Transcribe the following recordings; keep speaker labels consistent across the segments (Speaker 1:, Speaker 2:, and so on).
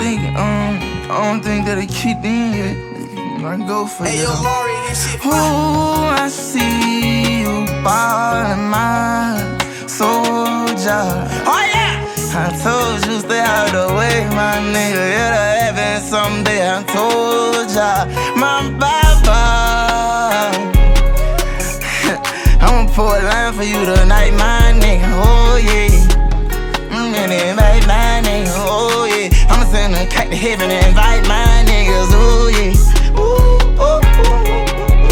Speaker 1: I don't think that it kicked in yet. I go for it.
Speaker 2: Hey, yo, Maury, this shit fire.
Speaker 1: Ooh, I see you ballin' my soldier.
Speaker 2: Oh, yeah!
Speaker 1: I told you stay out the way, my nigga. It'll happen someday. I told ya, my baba. I'ma pour a line for you tonight, my nigga. Oh yeah. Invite my nigga. Oh yeah. I'ma send a kite to heaven and invite my niggas. Oh yeah. Ooh, oh, ooh.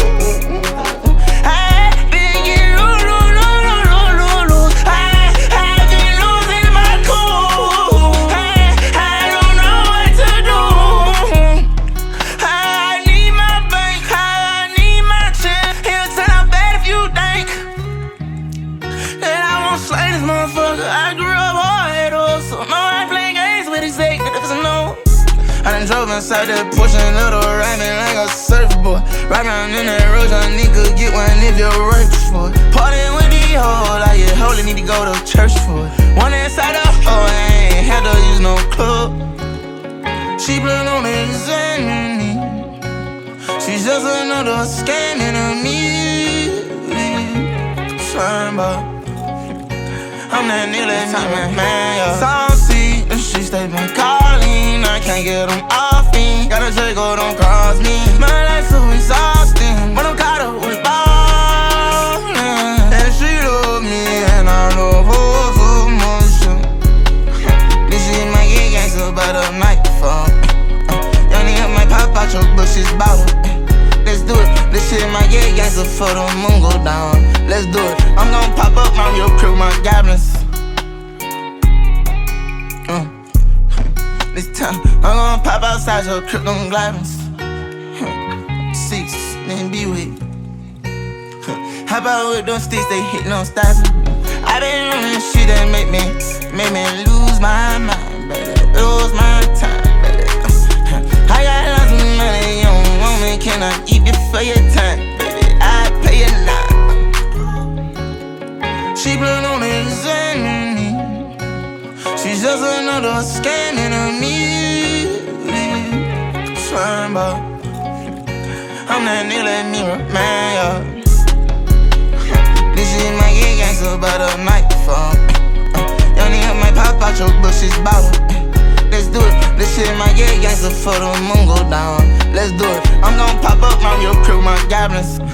Speaker 1: I grew up hard, so no, I play games with these fake niggas, no. I done drove inside that Porsche and little rhyming like a surfboard. Right around in that road, young nigga, get one if you're right for it. Partying with these hoes, like you holy need to go to church for it. One inside the hoe, I ain't had to use no club. She blood on examining. She's just another scamming of me. Sorry about I'm that nigga that man, yeah. Saucy, the streets they been calling. I can't get them off me. Got a Draco, don't cross me. My life so exhausting, but I'm caught up with ballin'. And she love me, and I love her so much. This shit might get gangsta by the microphone. Young nigga might pop out your bushes bottle. Let's do it. This shit might get gangsta for the moon go down. Let's do it. I'm gon' pop up on your crew, my goblins. This time, I'm gon' pop outside your crib, them goblins. 6, then be with. How about with those sticks, they hit no stopping. I been running shit that make me lose my mind, baby. Lose my time, baby. I got lots of money, you don't want me, can I eat before your time, baby? I pay you now. She blood on examining. She's just another scamming of me. Swearing about I'm that nigga that mirror, man, yeah. This shit might get gangsta by the microphone. Young nigga might pop out your bushes bottle. Let's do it. This shit might get gangsta for the moon go down. Let's do it. I'm gon' pop up on your crew, my goblins.